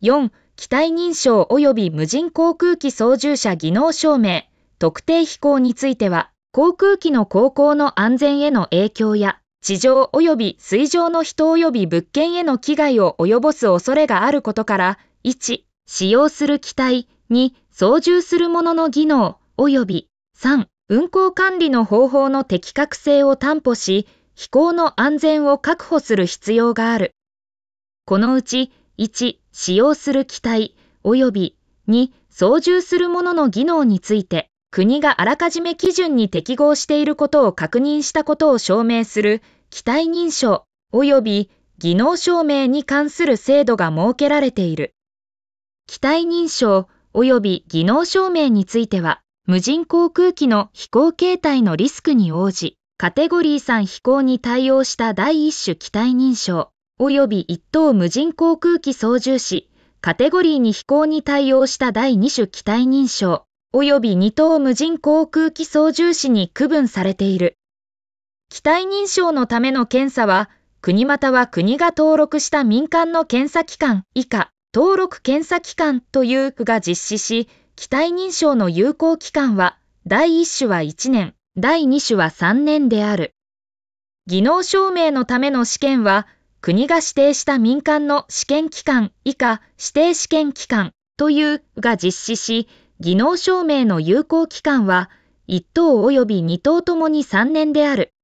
4、機体認証及び無人航空機操縦者技能証明、特定飛行については、航空機の航行の安全への影響や、地上及び水上の人及び物件への危害を及ぼす恐れがあることから、1、使用する機体、2、操縦するものの技能、及び3、運航管理の方法の適格性を担保し、飛行の安全を確保する必要がある。このうち、1、使用する機体、及び2、操縦するものの技能について、国があらかじめ基準に適合していることを確認したことを証明する機体認証、及び技能証明に関する制度が設けられている。機体認証、及び技能証明については、無人航空機の飛行形態のリスクに応じ、カテゴリー3飛行に対応した第1種機体認証、及び1等無人航空機操縦士、カテゴリー2飛行に対応した第2種機体認証、及び2等無人航空機操縦士に区分されている。機体認証のための検査は、国または国が登録した民間の検査機関以下、登録検査機関というが実施し、機体認証の有効期間は、第1種は1年、第2種は3年である。技能証明のための試験は、国が指定した民間の試験機関以下指定試験機関というが実施し、技能証明の有効期間は、1等及び2等ともに3年である。